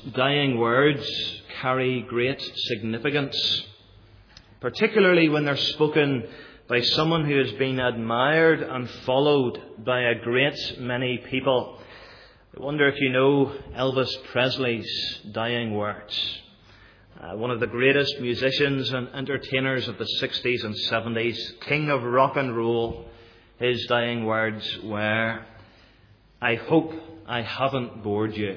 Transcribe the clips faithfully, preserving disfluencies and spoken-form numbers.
dying words carry great significance, particularly when they're spoken by someone who has been admired and followed by a great many people. I wonder if you know Elvis Presley's dying words. Uh, one of the greatest musicians and entertainers of the sixties and seventies, king of rock and roll, his dying words were, "I hope I haven't bored you.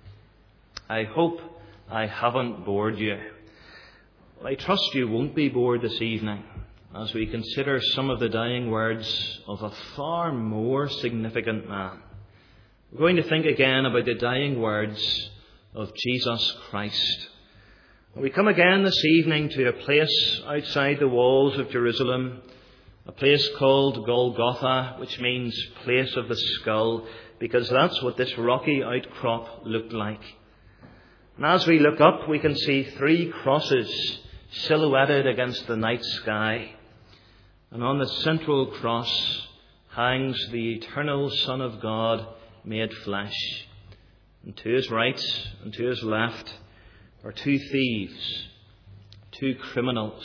I hope I haven't bored you." Well, I trust you won't be bored this evening as we consider some of the dying words of a far more significant man. We're going to think again about the dying words of Jesus Christ. We come again this evening to a place outside the walls of Jerusalem, a place called Golgotha, which means place of the skull, because that's what this rocky outcrop looked like. And as we look up, we can see three crosses silhouetted against the night sky. And on the central cross hangs the eternal Son of God made flesh. And to his right and to his left are two thieves, two criminals.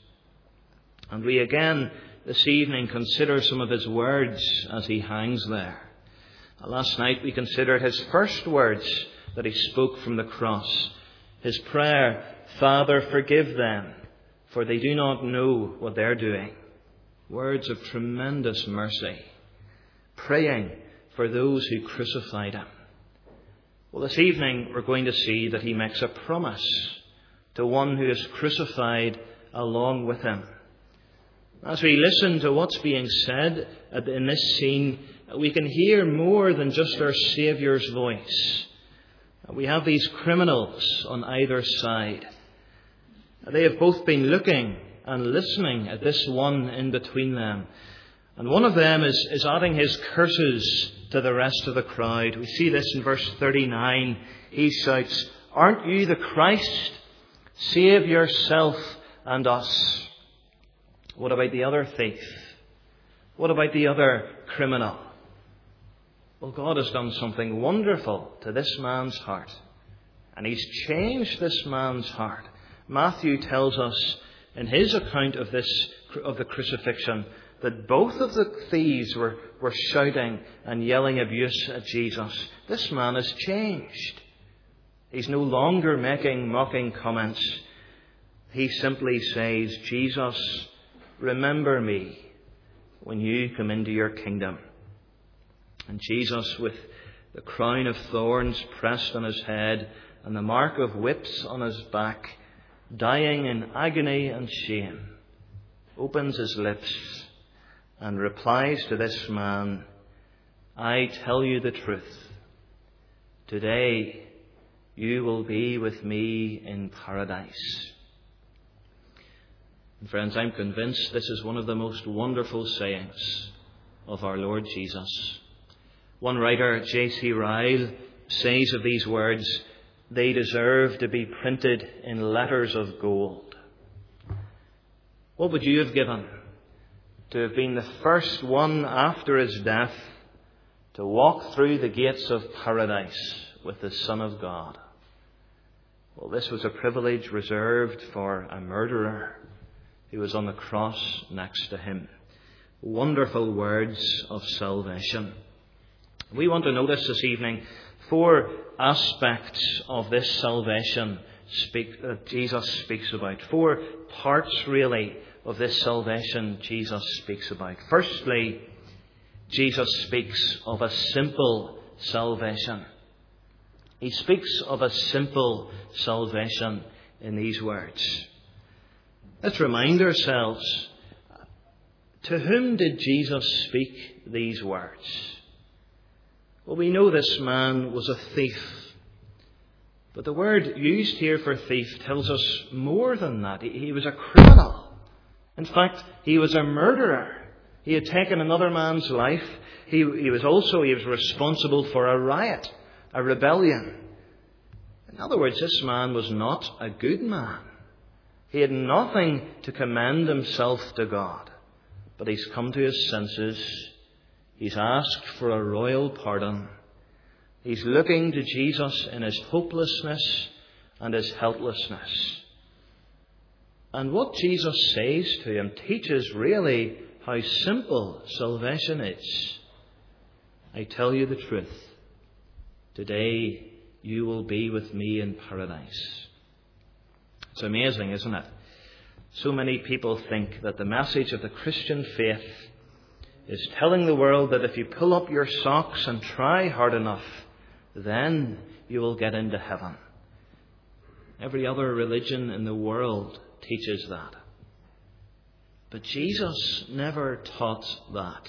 And we again this evening consider some of his words as he hangs there. Last night we considered his first words that he spoke from the cross. His prayer, "Father, forgive them, for they do not know what they're doing." Words of tremendous mercy, praying for those who crucified him. Well, this evening we're going to see that he makes a promise to one who is crucified along with him. As we listen to what's being said in this scene, we can hear more than just our Saviour's voice. We have these criminals on either side. They have both been looking and listening at this one in between them. And one of them is, is adding his curses to the rest of the crowd. We see this in verse thirty-nine. He shouts, "Aren't you the Christ? Save yourself and us." What about the other thief? What about the other criminal? Well, God has done something wonderful to this man's heart. And he's changed this man's heart. Matthew tells us in his account of this, of the crucifixion, that both of the thieves were, were shouting and yelling abuse at Jesus. This man has changed. He's no longer making mocking comments. He simply says, "Jesus, remember me when you come into your kingdom." And Jesus, with the crown of thorns pressed on his head and the mark of whips on his back, dying in agony and shame, opens his lips and replies to this man, "I tell you the truth. Today you will be with me in paradise." And friends, I'm convinced this is one of the most wonderful sayings of our Lord Jesus. One writer, J C Ryle, says of these words, they deserve to be printed in letters of gold. What would you have given to have been the first one after his death to walk through the gates of paradise with the Son of God? Well, this was a privilege reserved for a murderer who was on the cross next to him. Wonderful words of salvation. We want to notice this evening four aspects of this salvation speak, that Jesus speaks about. Four parts, really, of this salvation Jesus speaks about. Firstly, Jesus speaks of a simple salvation. He speaks of a simple salvation in these words. Let's remind ourselves, to whom did Jesus speak these words? Well, we know this man was a thief. But the word used here for thief tells us more than that. He was a criminal. In fact, he was a murderer. He had taken another man's life. He, he was also he was responsible for a riot, a rebellion. In other words, this man was not a good man. He had nothing to commend himself to God. But he's come to his senses. He's asked for a royal pardon. He's looking to Jesus in his hopelessness and his helplessness. And what Jesus says to him teaches really how simple salvation is. I tell you the truth. Today you will be with me in paradise. It's amazing, isn't it? So many people think that the message of the Christian faith is telling the world that if you pull up your socks and try hard enough, then you will get into heaven. Every other religion in the world teaches that. But Jesus never taught that.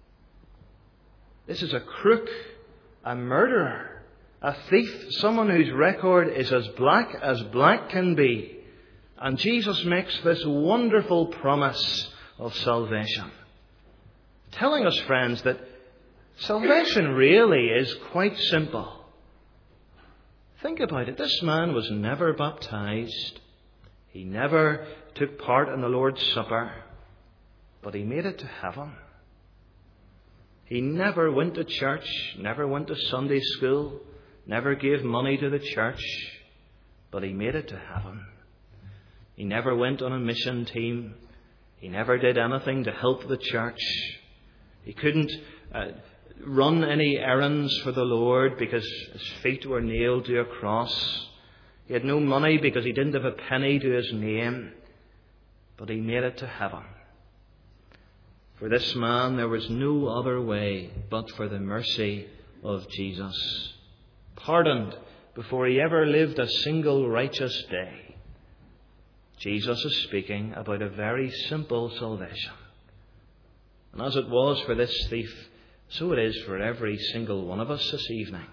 This is a crook, a murderer, a thief, someone whose record is as black as black can be. And Jesus makes this wonderful promise of salvation, telling us, friends, that salvation really is quite simple. Think about it. This man was never baptized. He never took part in the Lord's Supper. But he made it to heaven. He never went to church, never went to Sunday school, never gave money to the church. But he made it to heaven. He never went on a mission team. He never did anything to help the church. He couldn't uh, run any errands for the Lord because his feet were nailed to a cross. He had no money because he didn't have a penny to his name. But he made it to heaven. For this man, there was no other way but for the mercy of Jesus. Pardoned before he ever lived a single righteous day. Jesus is speaking about a very simple salvation. And as it was for this thief, so it is for every single one of us this evening.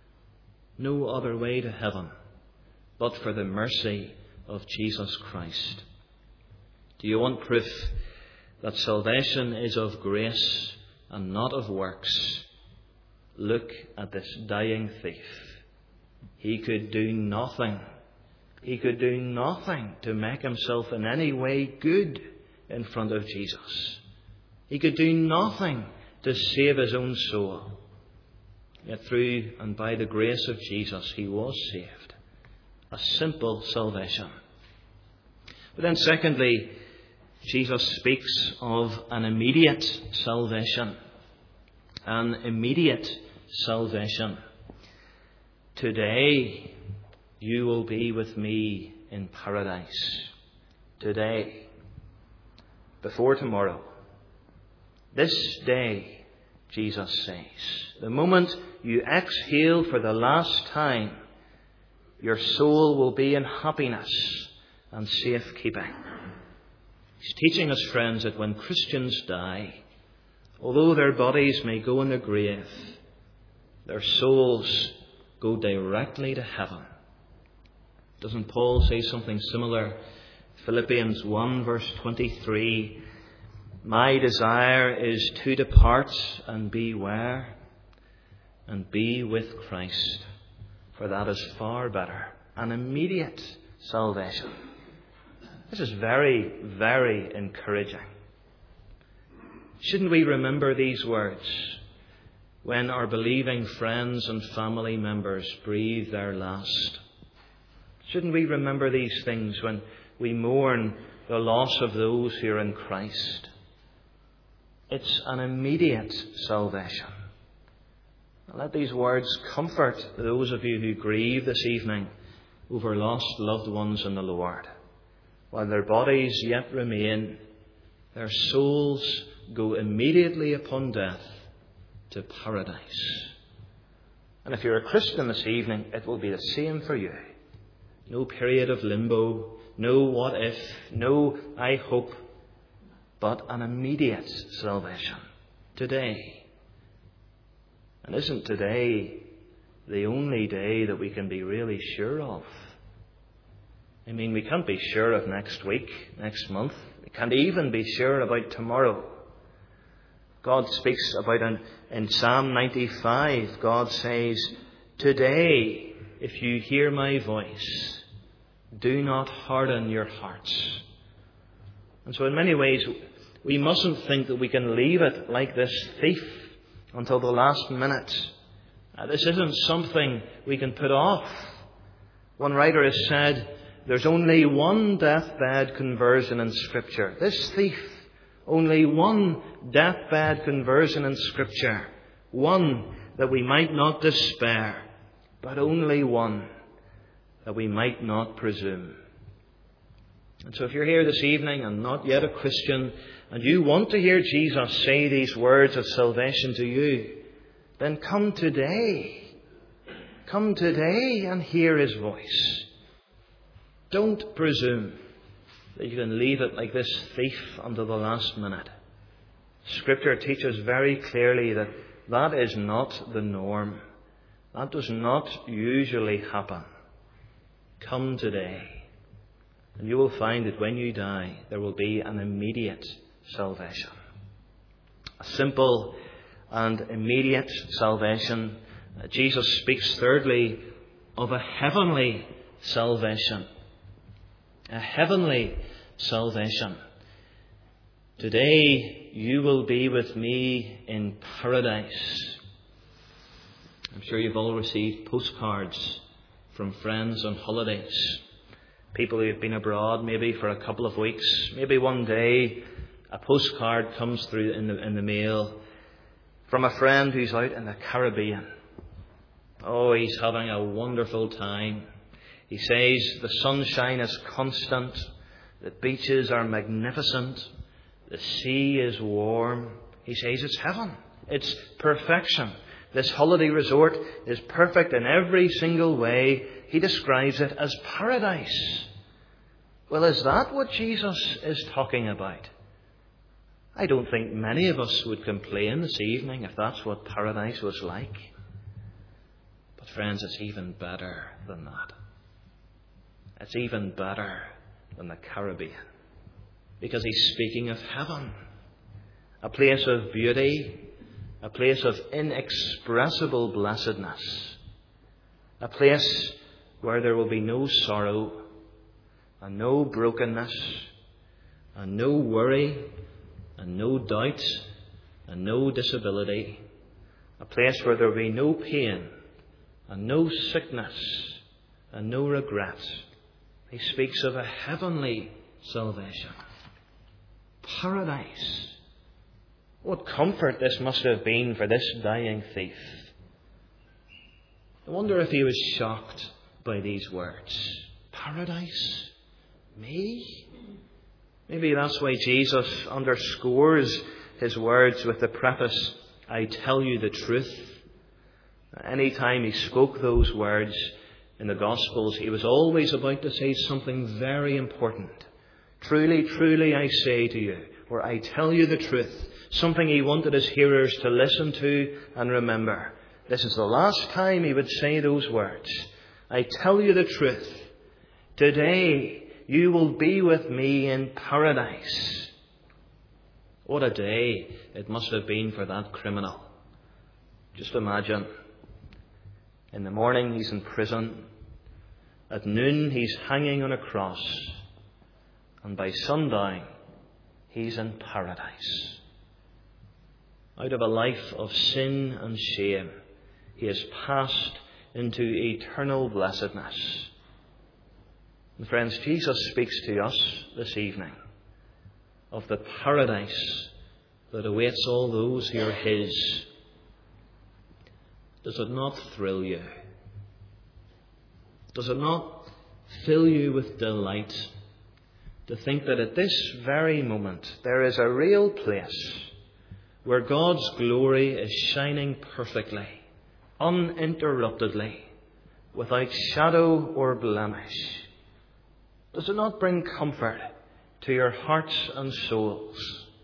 No other way to heaven but for the mercy of Jesus Christ. Do you want proof that salvation is of grace and not of works? Look at this dying thief. He could do nothing. He could do nothing to make himself in any way good in front of Jesus. He could do nothing to save his own soul. Yet through and by the grace of Jesus, he was saved. A simple salvation. But then secondly, Jesus speaks of an immediate salvation. An immediate salvation. Today you will be with me in paradise. Today. Before tomorrow. This day, Jesus says. The moment you exhale for the last time, your soul will be in happiness and safekeeping. He's teaching us, friends, that when Christians die, although their bodies may go in the grave, their souls go directly to heaven. Doesn't Paul say something similar? Philippians one verse twenty-three, my desire is to depart and be where? And be with Christ, for that is far better. An immediate salvation. This is very, very encouraging. Shouldn't we remember these words when our believing friends and family members breathe their last? Shouldn't we remember these things when we mourn the loss of those who are in Christ? It's an immediate salvation. Let these words comfort those of you who grieve this evening over lost loved ones in the Lord. While their bodies yet remain, their souls go immediately upon death to paradise. And if you're a Christian this evening, it will be the same for you. No period of limbo, no what if, no I hope, but an immediate salvation. Today. And isn't today the only day that we can be really sure of? I mean, we can't be sure of next week, next month. We can't even be sure about tomorrow. God speaks about in, in Psalm ninety-five, God says, today, if you hear my voice, do not harden your hearts. And so in many ways, we mustn't think that we can leave it like this thief until the last minute Uh, this isn't something we can put off. One writer has said, there's only one deathbed conversion in Scripture. This thief, only one deathbed conversion in Scripture. One that we might not despair, but only one that we might not presume. And so if you're here this evening and not yet a Christian, and you want to hear Jesus say these words of salvation to you, then come today. Come today and hear His voice. Don't presume that you can leave it like this thief until the last minute. Scripture teaches very clearly that that is not the norm. That does not usually happen. Come today, and you will find that when you die, there will be an immediate salvation. A simple and immediate salvation. Jesus speaks, thirdly, of a heavenly salvation. A heavenly salvation. Today you will be with me in paradise. I'm sure you've all received postcards from friends on holidays. People who have been abroad maybe for a couple of weeks. Maybe one day a postcard comes through in the, in the mail from a friend who's out in the Caribbean. Oh, he's having a wonderful time. He says the sunshine is constant, the beaches are magnificent, the sea is warm. He says it's heaven. It's perfection. This holiday resort is perfect in every single way. He describes it as paradise. Well, is that what Jesus is talking about? I don't think many of us would complain this evening if that's what paradise was like. But friends, it's even better than that. It's even better than the Caribbean. Because he's speaking of heaven. A place of beauty. A place of inexpressible blessedness. A place where there will be no sorrow. And no brokenness. And no worry. And no doubt. And no disability. A place where there will be no pain. And no sickness. And no regret. He speaks of a heavenly salvation. Paradise. What comfort this must have been for this dying thief. I wonder if he was shocked by these words. Paradise? Me? Maybe that's why Jesus underscores his words with the preface, I tell you the truth. Any time he spoke those words in the Gospels, he was always about to say something very important. Truly, truly, I say to you, or I tell you the truth, something he wanted his hearers to listen to and remember. This is the last time he would say those words. I tell you the truth. Today you will be with me in paradise. What a day it must have been for that criminal. Just imagine. In the morning he's in prison. At noon he's hanging on a cross. And by sundown he's in paradise. Out of a life of sin and shame, he has passed into eternal blessedness. And friends, Jesus speaks to us this evening of the paradise that awaits all those who are his. Does it not thrill you? Does it not fill you with delight to think that at this very moment there is a real place where God's glory is shining perfectly, uninterruptedly, without shadow or blemish? Does it not bring comfort to your hearts and souls?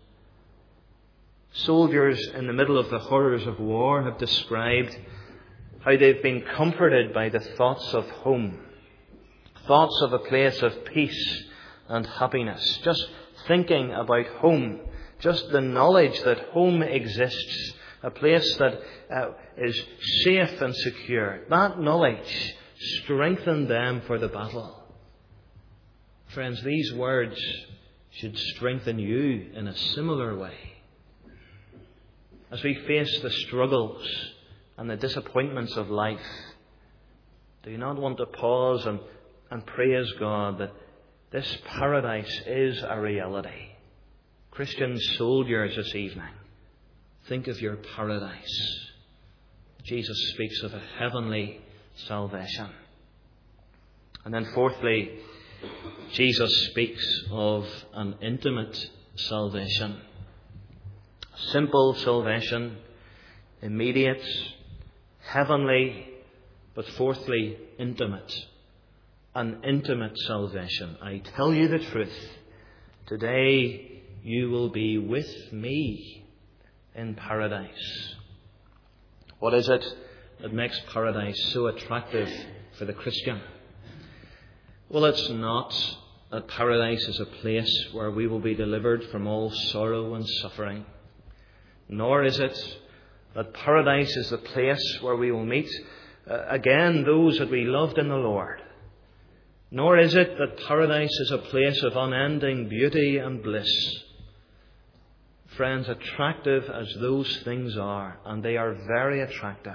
Soldiers in the middle of the horrors of war have described how they've been comforted by the thoughts of home, thoughts of a place of peace and happiness. Just thinking about home, just the knowledge that home exists, a place that uh, is safe and secure, that knowledge strengthened them for the battle. Friends, these words should strengthen you in a similar way. As we face the struggles and the disappointments of life, do you not want to pause and, and praise God that this paradise is a reality? Christian soldiers this evening, think of your paradise. Jesus speaks of a heavenly salvation. And then fourthly, Jesus speaks of an intimate salvation. Simple salvation, immediate, heavenly, but fourthly, intimate. An intimate salvation. I tell you the truth, today you will be with me in paradise. What is it that makes paradise so attractive for the Christian? Well, it's not that paradise is a place where we will be delivered from all sorrow and suffering. Nor is it that paradise is the place where we will meet uh, again those that we loved in the Lord. Nor is it that paradise is a place of unending beauty and bliss. Friends, attractive as those things are, and they are very attractive,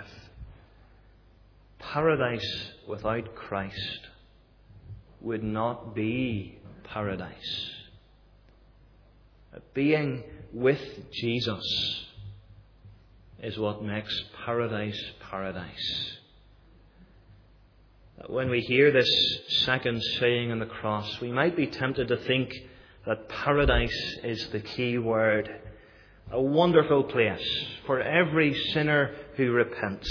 paradise without Christ would not be paradise. Being with Jesus is what makes paradise paradise. When we hear this second saying on the cross, we might be tempted to think that paradise is the key word. A wonderful place for every sinner who repents.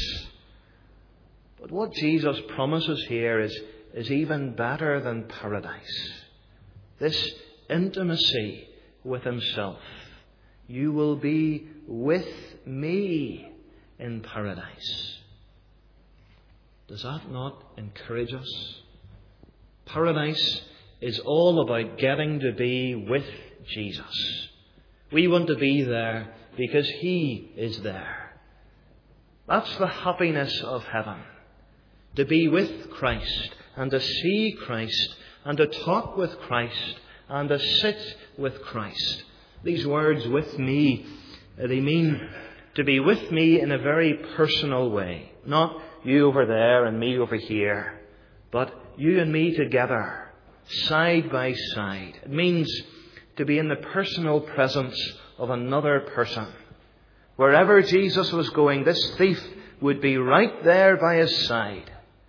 But what Jesus promises here is, is even better than paradise. This intimacy with himself. You will be with me in paradise. Does that not encourage us? Paradise is all about getting to be with Jesus. We want to be there because he is there. That's the happiness of heaven. To be with Christ and to see Christ and to talk with Christ and to sit with Christ. These words, with me, they mean to be with me in a very personal way. Not you over there and me over here, but you and me together, side by side. It means to be in the personal presence of another person. Wherever Jesus was going, this thief would be right there by his side.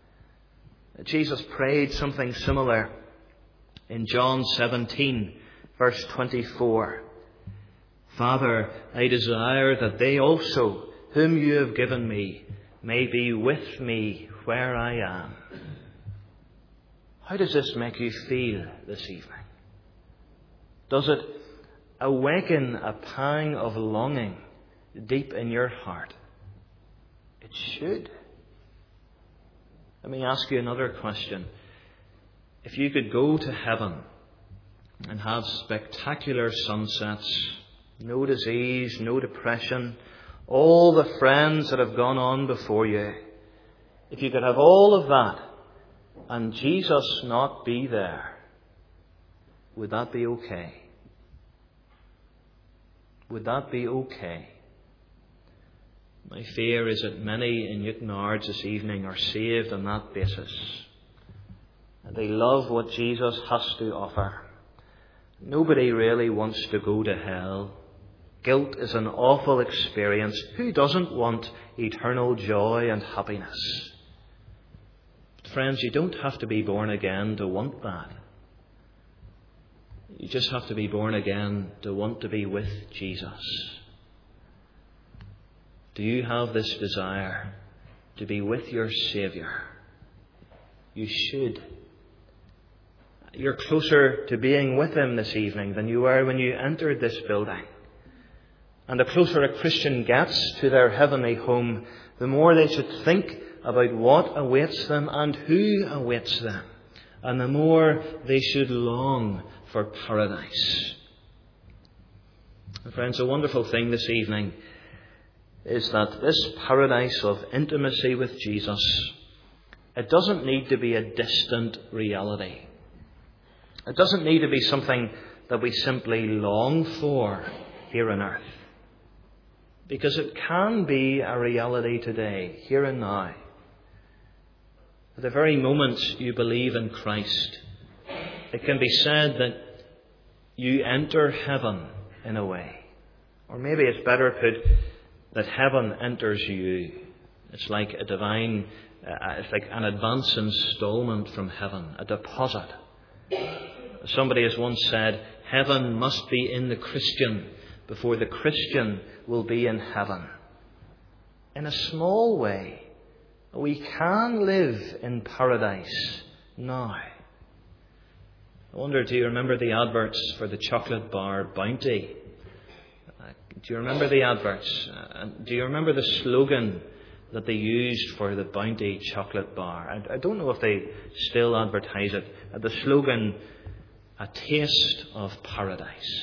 Jesus prayed something similar in John seventeen, verse twenty-four. Father, I desire that they also, whom you have given me, may be with me where I am. How does this make you feel this evening? Does it awaken a pang of longing deep in your heart? It should. Let me ask you another question. If you could go to heaven and have spectacular sunsets, no disease, no depression, all the friends that have gone on before you, if you could have all of that and Jesus not be there, would that be okay? Would that be okay? My fear is that many in Newtownards this evening are saved on that basis. And they love what Jesus has to offer. Nobody really wants to go to hell. Guilt is an awful experience. Who doesn't want eternal joy and happiness? But friends, you don't have to be born again to want that. You just have to be born again to want to be with Jesus. Do you have this desire to be with your Saviour? You should. You're closer to being with him this evening than you were when you entered this building. And the closer a Christian gets to their heavenly home, the more they should think about what awaits them and who awaits them. And the more they should long for paradise. And friends, a wonderful thing this evening is that this paradise of intimacy with Jesus, it doesn't need to be a distant reality. It doesn't need to be something that we simply long for here on earth. Because it can be a reality today, here and now. At the very moment you believe in Christ, it can be said that you enter heaven in a way. Or maybe it's better put that heaven enters you. It's like a divine, uh, it's like an advance installment from heaven, a deposit. Somebody has once said, heaven must be in the Christian before the Christian will be in heaven. In a small way, we can live in paradise now. I wonder, do you remember the adverts for the chocolate bar Bounty? Uh, do you remember the adverts? Uh, do you remember the slogan that they used for the Bounty chocolate bar? I, I don't know if they still advertise it. Uh, the slogan, a taste of paradise.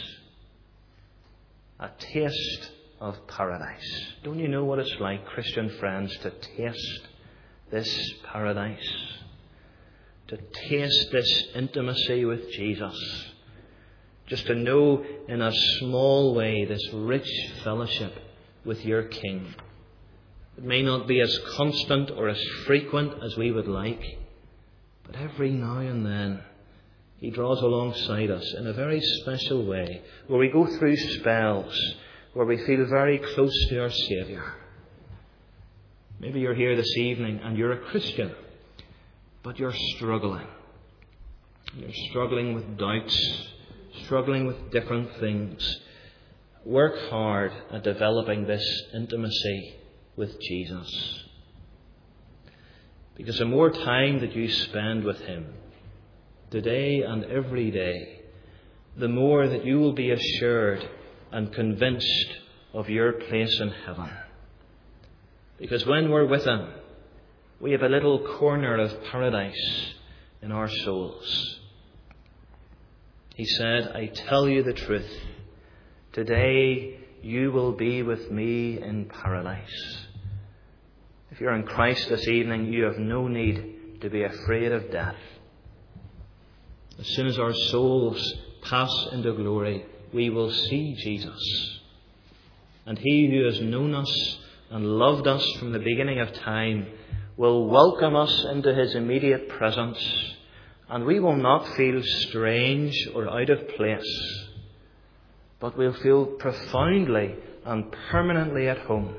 A taste of paradise. Don't you know what it's like, Christian friends, to taste this paradise? To taste this intimacy with Jesus. Just to know in a small way this rich fellowship with your King. It may not be as constant or as frequent as we would like, but every now and then He draws alongside us in a very special way, where we go through spells, where we feel very close to our Saviour. Maybe you're here this evening and you're a Christian, but you're struggling. You're struggling with doubts, struggling with different things. Work hard at developing this intimacy with Jesus. Because the more time that you spend with Him, today and every day, the more that you will be assured and convinced of your place in heaven. Because when we're with Him, we have a little corner of paradise in our souls. He said, I tell you the truth, today you will be with me in paradise. If you're in Christ this evening, you have no need to be afraid of death. As soon as our souls pass into glory, we will see Jesus. And He who has known us and loved us from the beginning of time will welcome us into His immediate presence, and we will not feel strange or out of place, but we'll feel profoundly and permanently at home.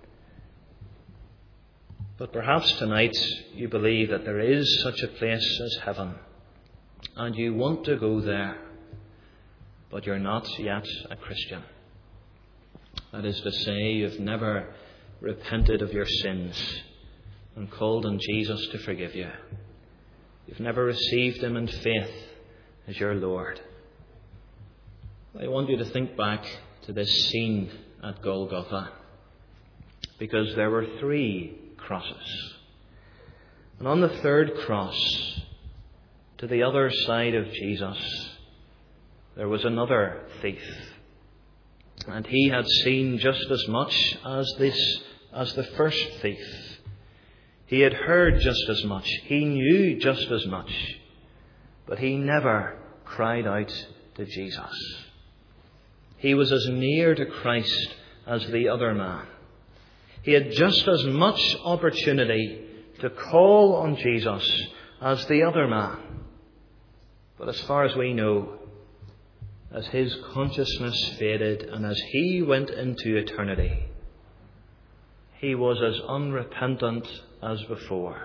But perhaps tonight you believe that there is such a place as heaven, and you want to go there, but you're not yet a Christian. That is to say, you've never repented of your sins and called on Jesus to forgive you. You've never received Him in faith as your Lord. I want you to think back to this scene at Golgotha, because there were three crosses. And on the third cross, to the other side of Jesus, there was another thief. And he had seen just as much as this, as the first thief. He had heard just as much. He knew just as much. But he never cried out to Jesus. He was as near to Christ as the other man. He had just as much opportunity to call on Jesus as the other man. But as far as we know, as his consciousness faded and as he went into eternity, he was as unrepentant as before.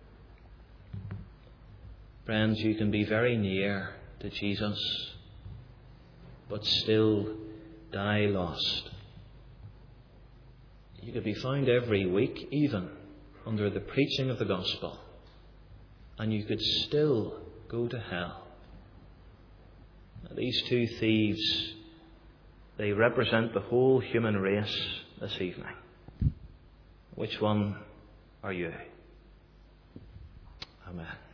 Friends, you can be very near to Jesus, but still die lost. You could be found every week, even under the preaching of the gospel, and you could still go to hell. These two thieves, they represent the whole human race this evening. Which one are you? Amen.